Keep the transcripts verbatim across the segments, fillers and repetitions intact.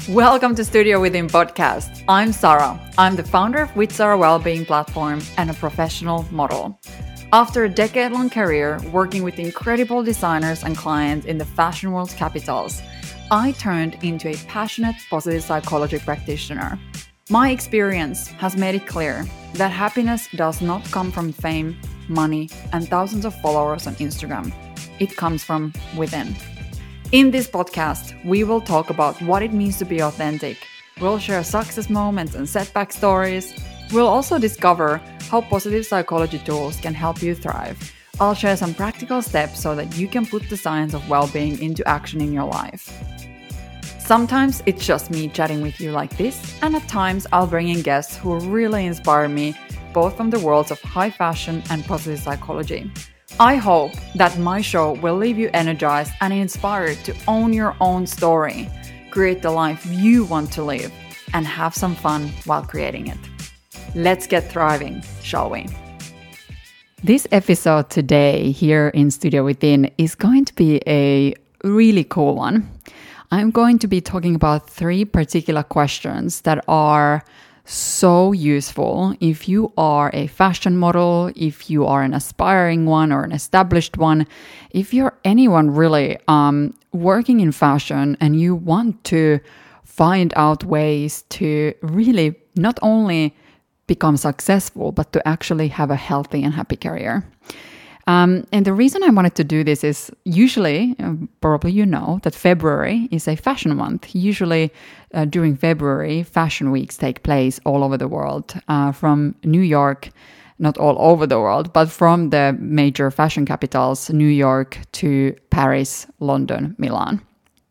Welcome to Studio Within podcast. I'm Sarah. I'm the founder of With Sarah Wellbeing platform and a professional model. After a decade-long career working with incredible designers and clients in the fashion world's capitals, I turned into a passionate positive psychology practitioner. My experience has made it clear that happiness does not come from fame, money, and thousands of followers on Instagram. It comes from within. In this podcast, we will talk about what it means to be authentic. We'll share success moments and setback stories. We'll also discover how positive psychology tools can help you thrive. I'll share some practical steps so that you can put the science of well-being into action in your life. Sometimes it's just me chatting with you like this, and at times I'll bring in guests who really inspire me, both from the worlds of high fashion and positive psychology. I hope that my show will leave you energized and inspired to own your own story, create the life you want to live, and have some fun while creating it. Let's get thriving, shall we? This episode today here in Studio Within is going to be a really cool one. I'm going to be talking about three particular questions that are so useful if you are a fashion model, if you are an aspiring one or an established one, if you're anyone really um, working in fashion and you want to find out ways to really not only become successful, but to actually have a healthy and happy career. Um, and the reason I wanted to do this is usually, uh, probably you know, that February is a fashion month. Usually uh, during February, fashion weeks take place all over the world, uh, from New York, not all over the world, but from the major fashion capitals, New York to Paris, London, Milan.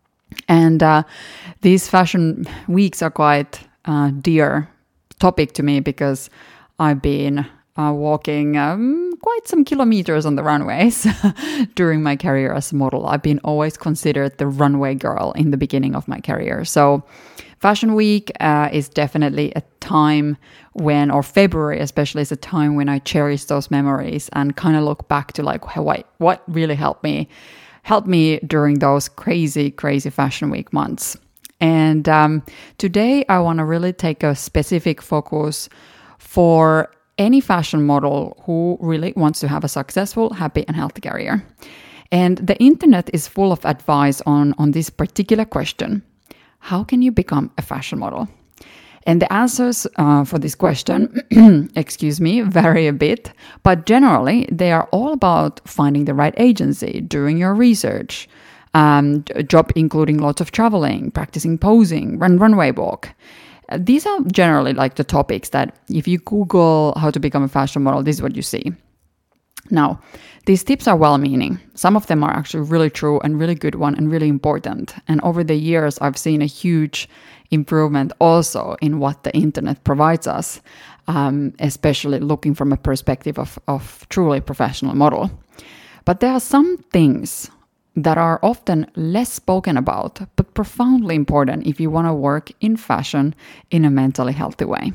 And uh, these fashion weeks are quite uh, dear topic to me because I've been uh, walking um, quite some kilometers on the runways during my career as a model. I've been always considered the runway girl in the beginning of my career. So Fashion Week uh, is definitely a time when, or February especially, is a time when I cherish those memories and kind of look back to like what, what really helped me, helped me during those crazy, crazy Fashion Week months. And um, today I want to really take a specific focus for any fashion model who really wants to have a successful, happy, and healthy career. And the internet is full of advice on, on this particular question. How can you become a fashion model? And the answers uh, for this question, excuse me, vary a bit, but generally they are all about finding the right agency, doing your research, um, a job including lots of traveling, practicing posing, run runway walk. These are generally like the topics that if you Google how to become a fashion model, this is what you see. Now, these tips are well-meaning. Some of them are actually really true and really good one and really important. And over the years, I've seen a huge improvement also in what the internet provides us, um, especially looking from a perspective of, of truly professional model. But there are some things that are often less spoken about, but profoundly important if you want to work in fashion in a mentally healthy way.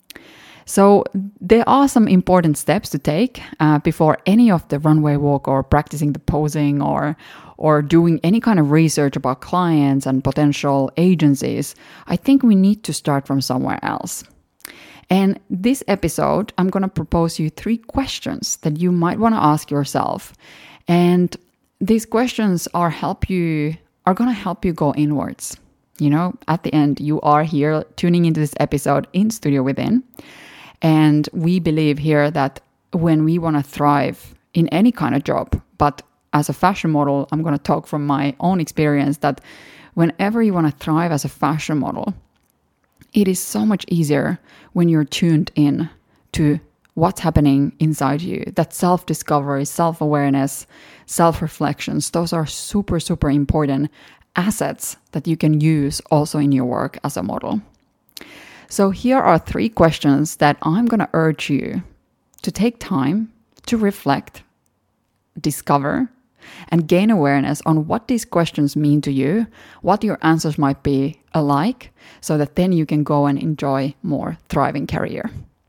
So there are some important steps to take uh, before any of the runway walk or practicing the posing or or doing any kind of research about clients and potential agencies. I think we need to start from somewhere else. And this episode, I'm going to propose you three questions that you might want to ask yourself. And these questions are help you are going to help you go inwards. You know, at the end, you are here tuning into this episode in Studio Within. And we believe here that when we want to thrive in any kind of job, but as a fashion model, I'm going to talk from my own experience that whenever you want to thrive as a fashion model, it is so much easier when you're tuned in to what's happening inside you. That self-discovery, self-awareness, self-reflections, those are super, super important assets that you can use also in your work as a model. So here are three questions that I'm going to urge you to take time to reflect, discover, and gain awareness on what these questions mean to you, what your answers might be alike, so that then you can go and enjoy more thriving career.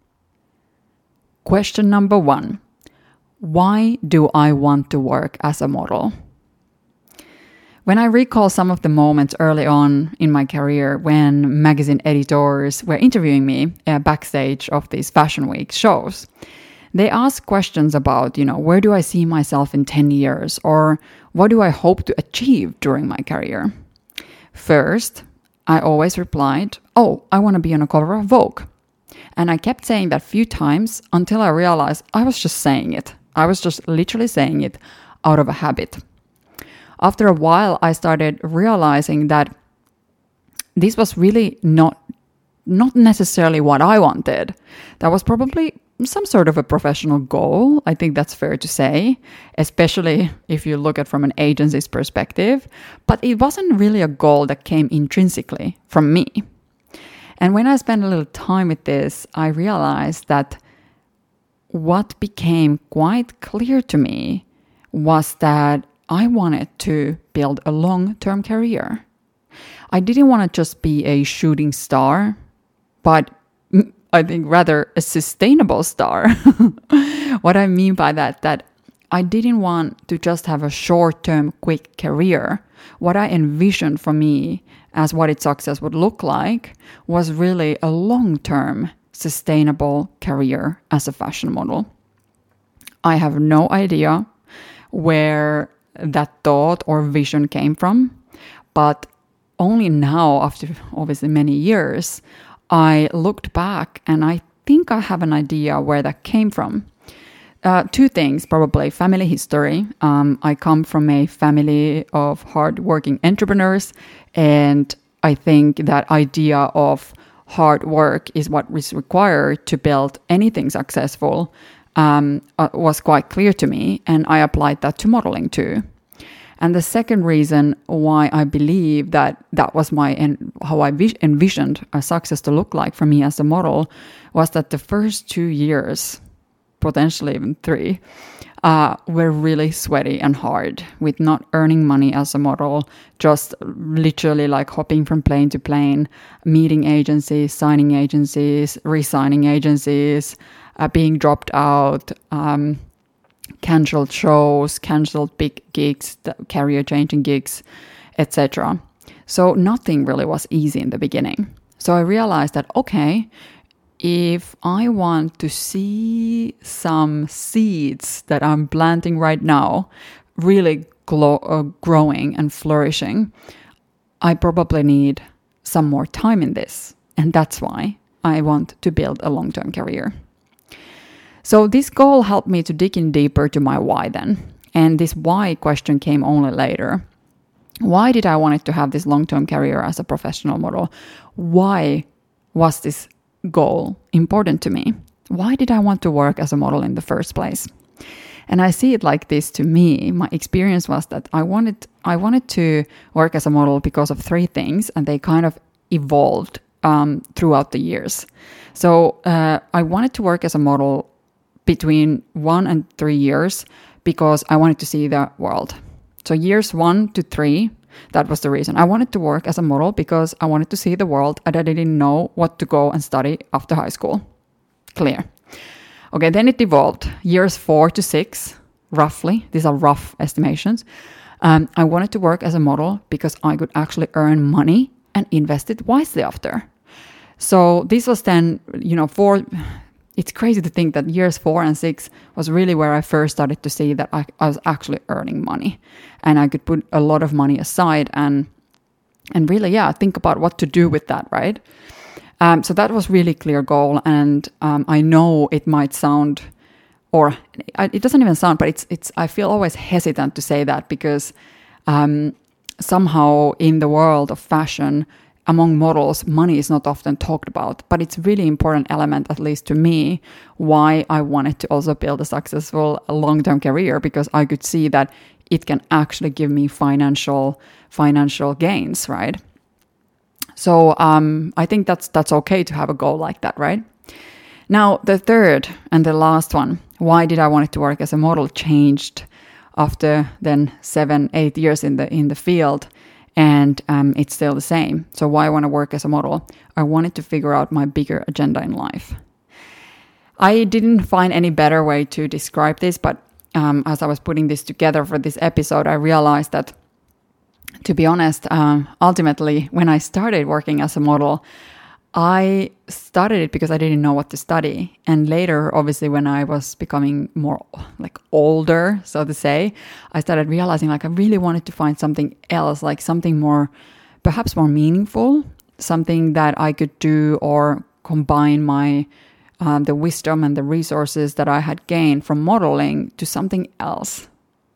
Question number one. Why do I want to work as a model? When I recall some of the moments early on in my career when magazine editors were interviewing me uh, backstage of these Fashion Week shows, they asked questions about, you know, where do I see myself in ten years, or what do I hope to achieve during my career? First, I always replied, oh, I want to be on a cover of Vogue. And I kept saying that a few times until I realized I was just saying it. I was just literally saying it out of a habit. After a while, I started realizing that this was really not, not necessarily what I wanted. That was probably some sort of a professional goal. I think that's fair to say, especially if you look at it from an agency's perspective. But it wasn't really a goal that came intrinsically from me. And when I spent a little time with this, I realized that what became quite clear to me was that I wanted to build a long-term career. I didn't want to just be a shooting star, but I think rather a sustainable star. What I mean by that, that I didn't want to just have a short-term quick career. What I envisioned for me as what its success would look like was really a long-term sustainable career as a fashion model. I have no idea where that thought or vision came from, but only now, after obviously many years, I looked back and I think I have an idea where that came from. Uh, two things, probably family history. Um, I come from a family of hardworking entrepreneurs, and I think that idea of hard work is what is required to build anything successful um, uh, was quite clear to me, and I applied that to modeling too. And the second reason why I believe that that was my en- how I vis- envisioned a success to look like for me as a model was that the first two years, potentially even three, uh, were really sweaty and hard, with not earning money as a model, just literally like hopping from plane to plane, meeting agencies, signing agencies, re-signing agencies, uh, being dropped out, um, cancelled shows, cancelled big gigs, career-changing gigs, et cetera. So nothing really was easy in the beginning. So I realized that, okay, if I want to see some seeds that I'm planting right now really glow, uh, growing and flourishing, I probably need some more time in this. And that's why I want to build a long-term career. So this goal helped me to dig in deeper to my why then. And this why question came only later. Why did I want to have this long-term career as a professional model? Why was this goal important to me? Why did I want to work as a model in the first place? And I see it like this. To me, my experience was that I wanted I wanted to work as a model because of three things, and they kind of evolved um, throughout the years. So uh, I wanted to work as a model between one and three years because I wanted to see the world. So years one to three, that was the reason. I wanted to work as a model because I wanted to see the world and I didn't know what to go and study after high school. Clear. Okay, then it evolved. Years four to six, roughly, these are rough estimations. Um, I wanted to work as a model because I could actually earn money and invest it wisely after. So this was then, you know, four... It's crazy to think that years four and six was really where I first started to see that I, I was actually earning money, and I could put a lot of money aside and and really, yeah, think about what to do with that, right? Um, so that was really clear goal, and um, I know it might sound, or it doesn't even sound, but it's it's. I feel always hesitant to say that because um, somehow in the world of fashion, among models, money is not often talked about, but it's really important element, at least to me, why I wanted to also build a successful long-term career, because I could see that it can actually give me financial financial gains, right? So um, I think that's that's okay to have a goal like that, right? Now, the third and the last one, why did I want to work as a model, changed after then seven, eight years in the in the field. And um, it's still the same. So why I want to work as a model? I wanted to figure out my bigger agenda in life. I didn't find any better way to describe this, but um, as I was putting this together for this episode, I realized that to be honest, um, ultimately, when I started working as a model, I started it because I didn't know what to study. And later, obviously, when I was becoming more like older, so to say, I started realizing like I really wanted to find something else, like something more, perhaps more meaningful, something that I could do or combine my um, the wisdom and the resources that I had gained from modeling to something else.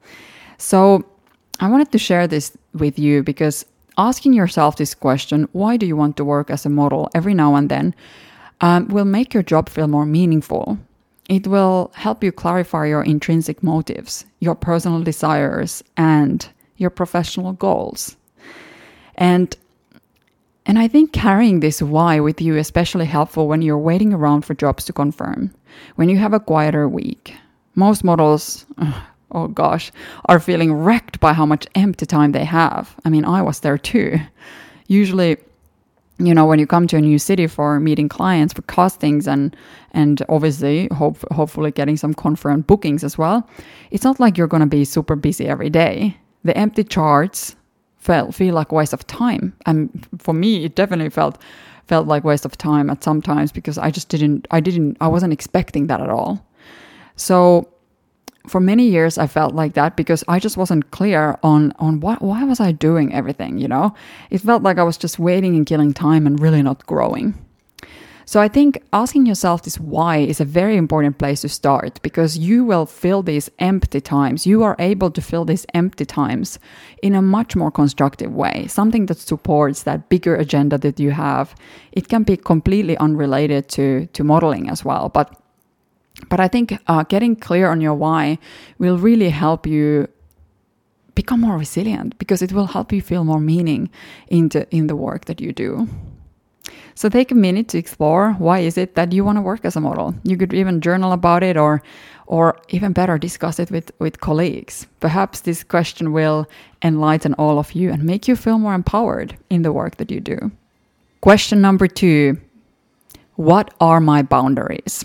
So I wanted to share this with you because asking yourself this question, why do you want to work as a model, every now and then, um, will make your job feel more meaningful. It will help you clarify your intrinsic motives, your personal desires, and your professional goals. And And I think carrying this why with you is especially helpful when you're waiting around for jobs to confirm, when you have a quieter week. Most models, oh gosh, are feeling wrecked by how much empty time they have. I mean, I was there too. Usually, you know, when you come to a new city for meeting clients, for castings, and and obviously, hope, hopefully getting some confirmed bookings as well, it's not like you're going to be super busy every day. The empty charts felt feel like a waste of time, and for me it definitely felt felt like waste of time at some times because I just didn't I didn't I wasn't expecting that at all. So for many years I felt like that because I just wasn't clear on on what why was I doing everything, you know? It felt like I was just waiting and killing time and really not growing. So I think asking yourself this why is a very important place to start because you will fill these empty times. You are able to fill these empty times in a much more constructive way, something that supports that bigger agenda that you have. It can be completely unrelated to, to modeling as well. But, but I think uh, getting clear on your why will really help you become more resilient because it will help you feel more meaning into, in the work that you do. So take a minute to explore why is it that you want to work as a model. You could even journal about it or or even better discuss it with, with colleagues. Perhaps this question will enlighten all of you and make you feel more empowered in the work that you do. Question number two, what are my boundaries?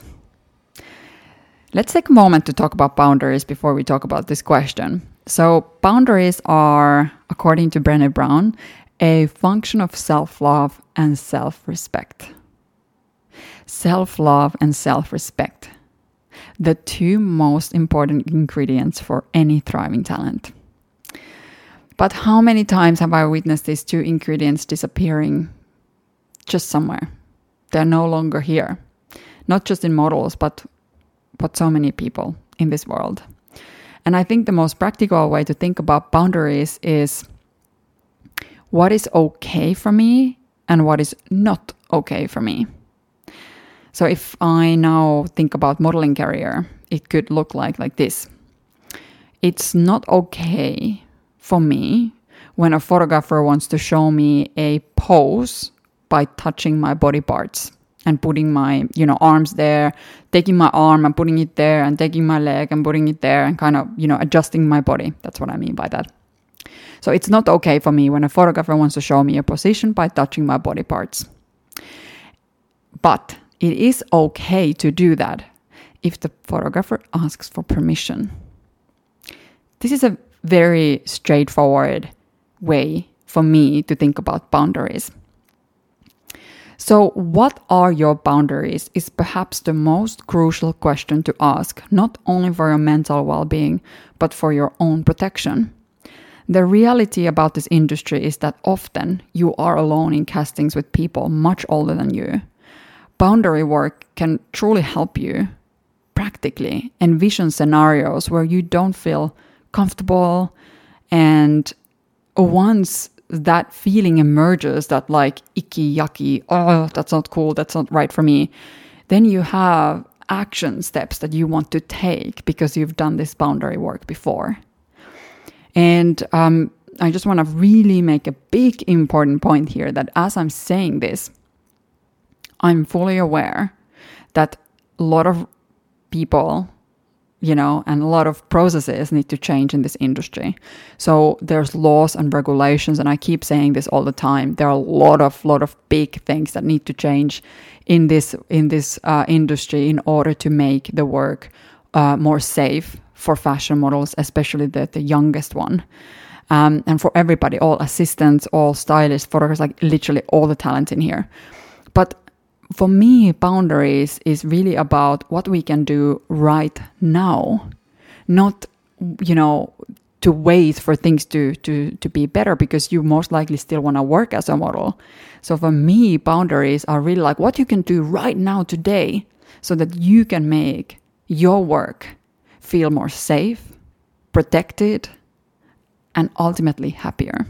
Let's take a moment to talk about boundaries before we talk about this question. So boundaries are, according to Brené Brown, a function of self-love and self-respect. Self-love and self-respect, the two most important ingredients for any thriving talent. But how many times have I witnessed these two ingredients disappearing just somewhere? They're no longer here. Not just in models, but, but so many people in this world. And I think the most practical way to think about boundaries is what is okay for me and what is not okay for me. So if I now think about modeling career, it could look like, like this. It's not okay for me when a photographer wants to show me a pose by touching my body parts and putting my, you know, arms there, taking my arm and putting it there and taking my leg and putting it there and kind of, you know, adjusting my body. That's what I mean by that. So it's not okay for me when a photographer wants to show me a position by touching my body parts. But it is okay to do that if the photographer asks for permission. This is a very straightforward way for me to think about boundaries. So what are your boundaries is perhaps the most crucial question to ask, not only for your mental well-being, but for your own protection. The reality about this industry is that often you are alone in castings with people much older than you. Boundary work can truly help you practically envision scenarios where you don't feel comfortable, and once that feeling emerges, that like icky, yucky, oh, that's not cool, that's not right for me, then you have action steps that you want to take because you've done this boundary work before. And um, I just want to really make a big important point here that as I'm saying this, I'm fully aware that a lot of people, you know, and a lot of processes need to change in this industry. So there's laws and regulations, and I keep saying this all the time. There are a lot of lot of big things that need to change in this in this uh, industry in order to make the work uh, more safe for fashion models, especially the, the youngest one. Um, and for everybody, all assistants, all stylists, photographers, like literally all the talent in here. But for me, boundaries is really about what we can do right now, not, you know, to wait for things to, to, to be better, because you most likely still want to work as a model. So for me, boundaries are really like what you can do right now today so that you can make your work feel more safe, protected, and ultimately happier.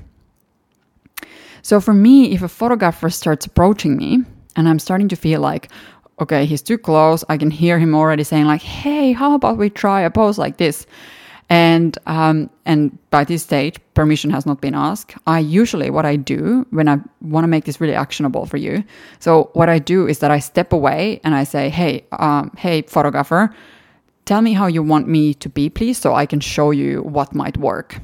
So for me, if a photographer starts approaching me and I'm starting to feel like, okay, he's too close, I can hear him already saying like, hey, how about we try a pose like this? And um, and by this stage, permission has not been asked. I usually, what I do when I want to make this really actionable for you, so what I do is that I step away and I say, hey, um, hey, photographer, tell me how you want me to be, please, so I can show you what might work.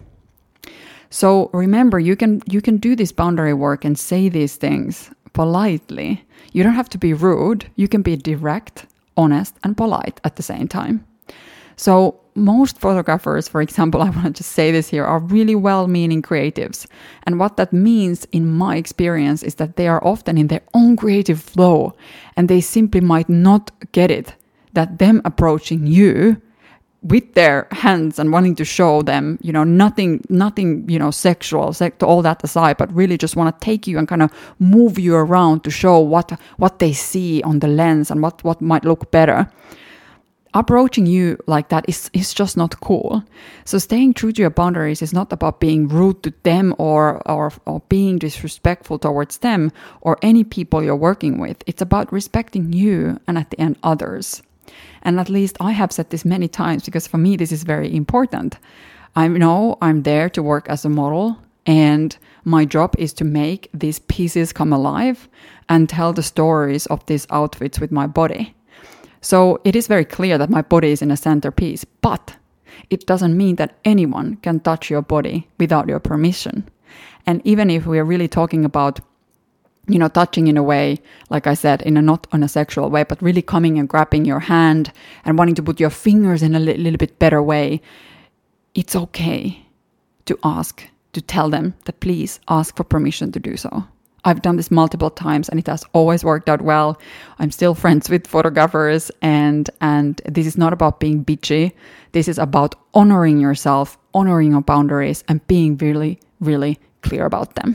So remember, you can you can do this boundary work and say these things politely. You don't have to be rude. You can be direct, honest, and polite at the same time. So most photographers, for example, I want to just say this here, are really well-meaning creatives. And what that means in my experience is that they are often in their own creative flow and they simply might not get it, that them approaching you with their hands and wanting to show them, you know, nothing, nothing, you know, sexual, sex, all that aside, but really just want to take you and kind of move you around to show what what they see on the lens and what, what might look better. Approaching you like that is, is just not cool. So staying true to your boundaries is not about being rude to them or, or, or being disrespectful towards them or any people you're working with. It's about respecting you and at the end others. And at least I have said this many times because for me this is very important. I know I'm there to work as a model and my job is to make these pieces come alive and tell the stories of these outfits with my body. So it is very clear that my body is in a centerpiece, but it doesn't mean that anyone can touch your body without your permission. And even if we're really talking about, you know, touching in a way, like I said, in a not on a sexual way, but really coming and grabbing your hand and wanting to put your fingers in a li- little bit better way, it's okay to ask, to tell them that please ask for permission to do so. I've done this multiple times and it has always worked out well. I'm still friends with photographers and and this is not about being bitchy. This is about honoring yourself, honoring your boundaries and being really, really clear about them.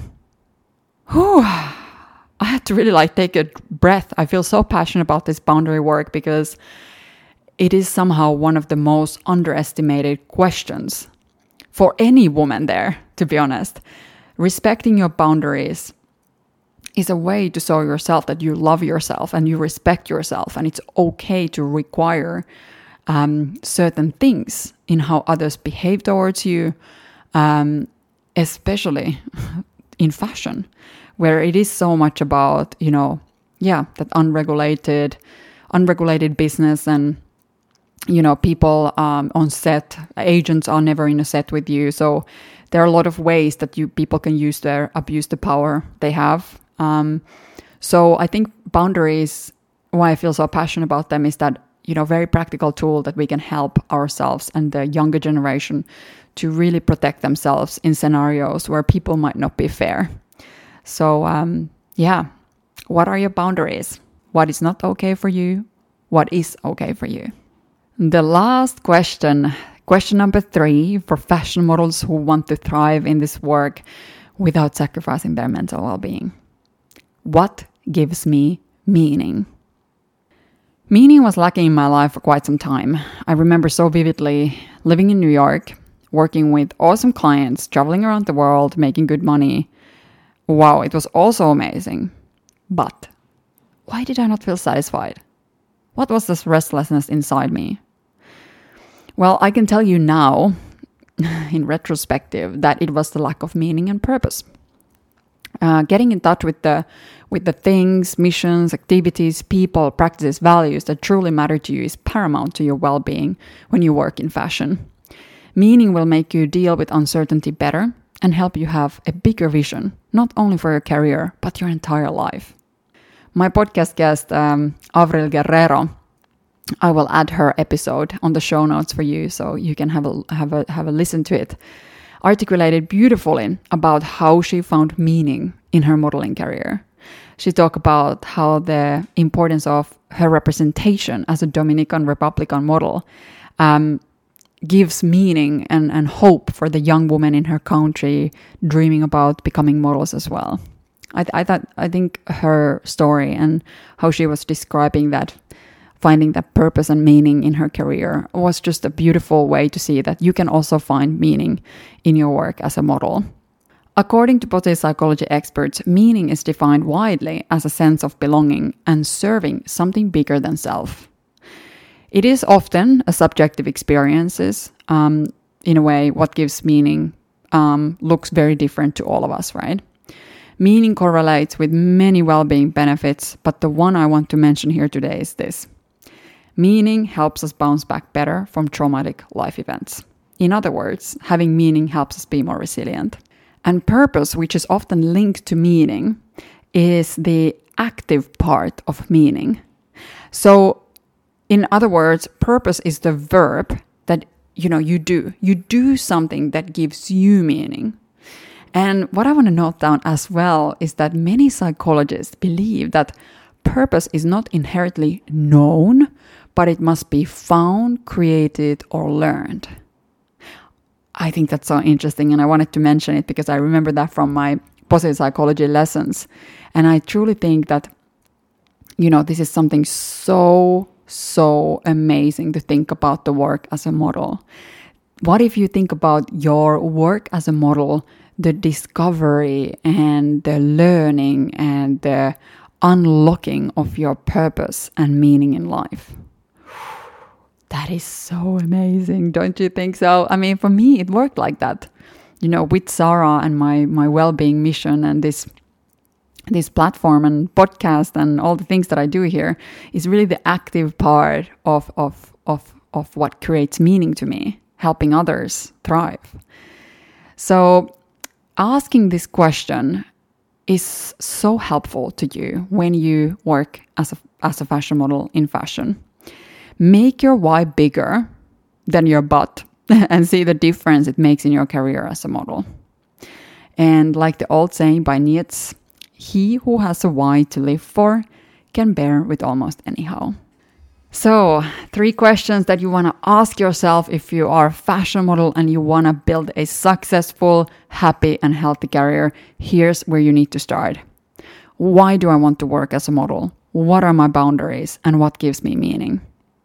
Whew. I had to really like take a breath. I feel so passionate about this boundary work because it is somehow one of the most underestimated questions for any woman there, to be honest. Respecting your boundaries is a way to show yourself that you love yourself and you respect yourself, and it's okay to require um, certain things in how others behave towards you, um, especially in fashion, where it is so much about, you know, yeah, that unregulated, unregulated business and, you know, people um, on set, agents are never in a set with you. So there are a lot of ways that you people can use their abuse the power they have. Um, so I think boundaries, why I feel so passionate about them is that, you know, very practical tool that we can help ourselves and the younger generation to really protect themselves in scenarios where people might not be fair. So, um, yeah, what are your boundaries? What is not okay for you? What is okay for you? The last question, question number three for fashion models who want to thrive in this work without sacrificing their mental well-being. What gives me meaning? Meaning was lacking in my life for quite some time. I remember so vividly living in New York, working with awesome clients, traveling around the world, making good money. Wow, it was also amazing. But why did I not feel satisfied? What was this restlessness inside me? Well, I can tell you now, in retrospective, that it was the lack of meaning and purpose. Uh, getting in touch with the with the things, missions, activities, people, practices, values that truly matter to you is paramount to your well-being when you work in fashion. Meaning will make you deal with uncertainty better and help you have a bigger vision, not only for your career, but your entire life. My podcast guest, um, Avril Guerrero, I will add her episode on the show notes for you so you can have a have a have a listen to it. articulated beautifully about how she found meaning in her modeling career. She talked about how the importance of her representation as a Dominican Republican model um, gives meaning and, and hope for the young women in her country dreaming about becoming models as well. I, I thought I think her story and how she was describing that, finding that purpose and meaning in her career, was just a beautiful way to see that you can also find meaning in your work as a model. According to positive psychology experts, meaning is defined widely as a sense of belonging and serving something bigger than self. It is often a subjective experience. Um, in a way, what gives meaning um, looks very different to all of us, right? Meaning correlates with many well-being benefits, but the one I want to mention here today is this. Meaning helps us bounce back better from traumatic life events. In other words, having meaning helps us be more resilient. And purpose, which is often linked to meaning, is the active part of meaning. So, in other words, purpose is the verb that, you know, you do. You do something that gives you meaning. And what I want to note down as well is that many psychologists believe that purpose is not inherently known, but it must be found, created, or learned. I think that's so interesting, and I wanted to mention it because I remember that from my positive psychology lessons. And I truly think that, you know, this is something so, so amazing to think about the work as a model. What if you think about your work as a model, the discovery and the learning and the unlocking of your purpose and meaning in life? That is so amazing, don't you think so? I mean, for me, it worked like that. You know, with Sarah and my my well-being mission and this this platform and podcast and all the things that I do here is really the active part of of of of what creates meaning to me, helping others thrive. So asking this question is so helpful to you when you work as a as a fashion model in fashion. Make your why bigger than your but and see the difference it makes in your career as a model. And like the old saying by Nietzsche, he who has a why to live for can bear with almost anyhow. So, three questions that you want to ask yourself if you are a fashion model and you want to build a successful, happy, and healthy career. Here's where you need to start. Why do I want to work as a model? What are my boundaries? And what gives me meaning?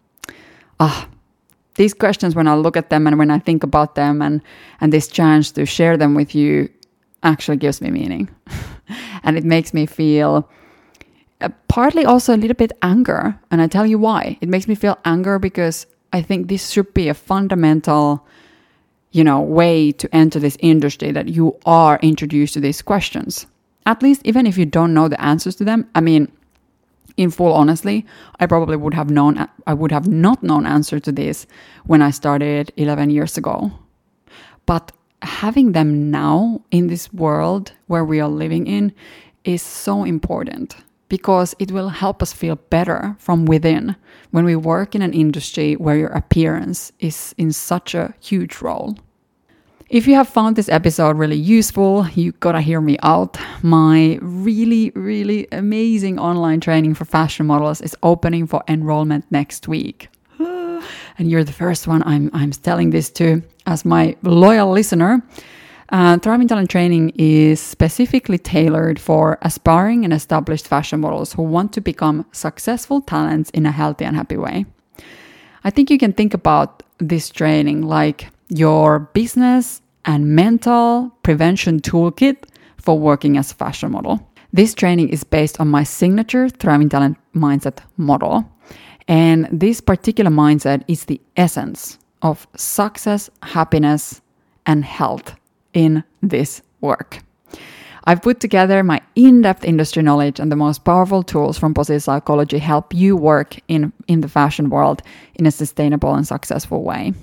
Ah, these questions, when I look at them and when I think about them and, and this chance to share them with you actually gives me meaning. And it makes me feel uh, partly also a little bit anger. And I tell you why. It makes me feel anger because I think this should be a fundamental, you know, way to enter this industry, that you are introduced to these questions. At least even if you don't know the answers to them. I mean, in full honesty, I probably would have known, I would have not known answer to this when I started eleven years ago. But having them now in this world where we are living in is so important because it will help us feel better from within when we work in an industry where your appearance is in such a huge role. If you have found this episode really useful, you gotta hear me out. My really, really amazing online training for fashion models is opening for enrollment next week. And you're the first one I'm I'm telling this to as my loyal listener. Uh, Thriving Talent Training is specifically tailored for aspiring and established fashion models who want to become successful talents in a healthy and happy way. I think you can think about this training like your business and mental prevention toolkit for working as a fashion model. This training is based on my signature Thriving Talent Mindset model. And this particular mindset is the essence of success, happiness, and health in this work. I've put together my in-depth industry knowledge and the most powerful tools from positive psychology help you work in, in the fashion world in a sustainable and successful way.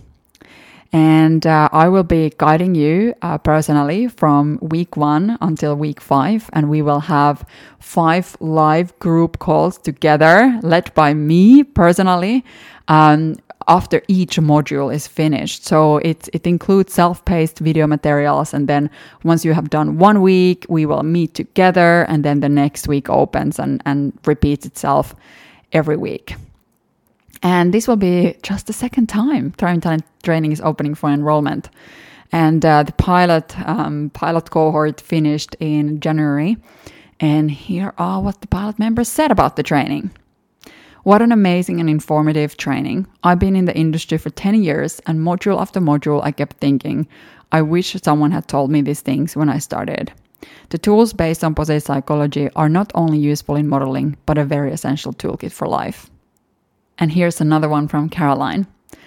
And uh, I will be guiding you uh, personally from week one until week five. And we will have five live group calls together, led by me personally. Um, after each module is finished. So it, it includes self-paced video materials. And then once you have done one week, we will meet together. And then the next week opens and, and repeats itself every week. And this will be just the second time Thriving Talent Training is opening for enrollment. And uh, the pilot um, pilot cohort finished in January. And here are what the pilot members said about the training. What an amazing and informative training. I've been in the industry for ten years, and module after module I kept thinking, I wish someone had told me these things when I started. The tools based on positive psychology are not only useful in modeling, but a very essential toolkit for life. And here's another one from Caroline.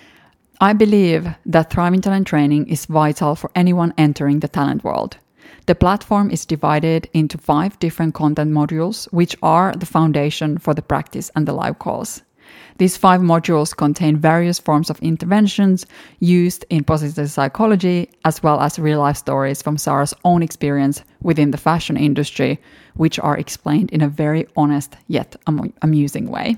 I believe that Thriving Talent Training is vital for anyone entering the talent world. The platform is divided into five different content modules, which are the foundation for the practice and the live calls. These five modules contain various forms of interventions used in positive psychology, as well as real-life stories from Sarah's own experience within the fashion industry, which are explained in a very honest yet am- amusing way.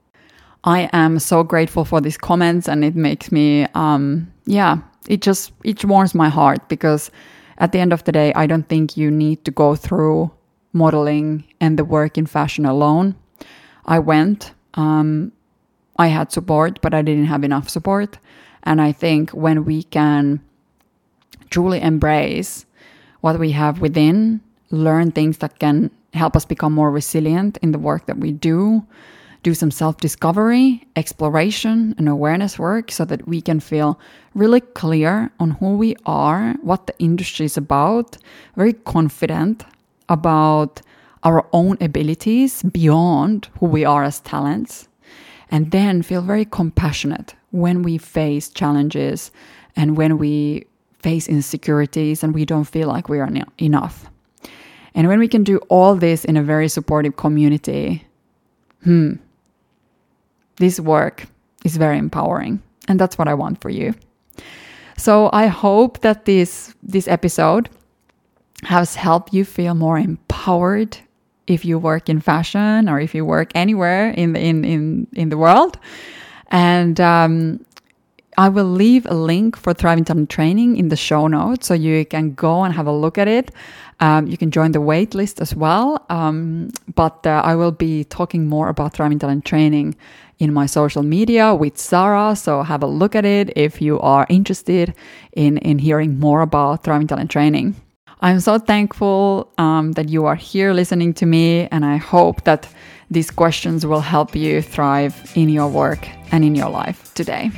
I am so grateful for these comments, and it makes me, um, yeah, it just, it warms my heart, because at the end of the day, I don't think you need to go through modeling and the work in fashion alone. I went, um, I had support, but I didn't have enough support. And I think when we can truly embrace what we have within, learn things that can help us become more resilient in the work that we do, do some self-discovery, exploration, and awareness work so that we can feel really clear on who we are, what the industry is about, very confident about our own abilities beyond who we are as talents, and then feel very compassionate when we face challenges and when we face insecurities and we don't feel like we are enough. And when we can do all this in a very supportive community, hmm, this work is very empowering, and that's what I want for you. So I hope that this this episode has helped you feel more empowered if you work in fashion or if you work anywhere in the, in, in, in the world. And um, I will leave a link for Thriving Talent Training in the show notes, so you can go and have a look at it. Um, you can join the wait list as well. Um, but uh, I will be talking more about Thriving Talent Training in my social media with Sarah. So have a look at it if you are interested in, in hearing more about Thriving Talent Training. I'm so thankful um, that you are here listening to me, and I hope that these questions will help you thrive in your work and in your life today.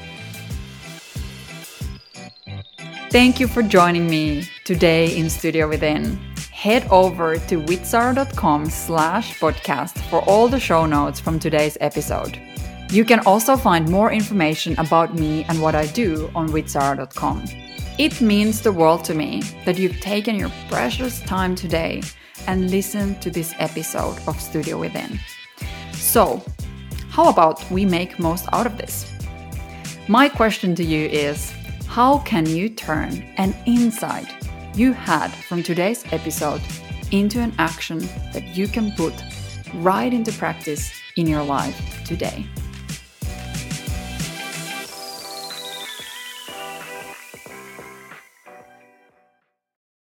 Thank you for joining me today in Studio Within. Head over to witsara.com slash podcast for all the show notes from today's episode. You can also find more information about me and what I do on witsara dot com. It means the world to me that you've taken your precious time today and listened to this episode of Studio Within. So, how about we make most out of this? My question to you is, how can you turn an insight you had from today's episode into an action that you can put right into practice in your life today?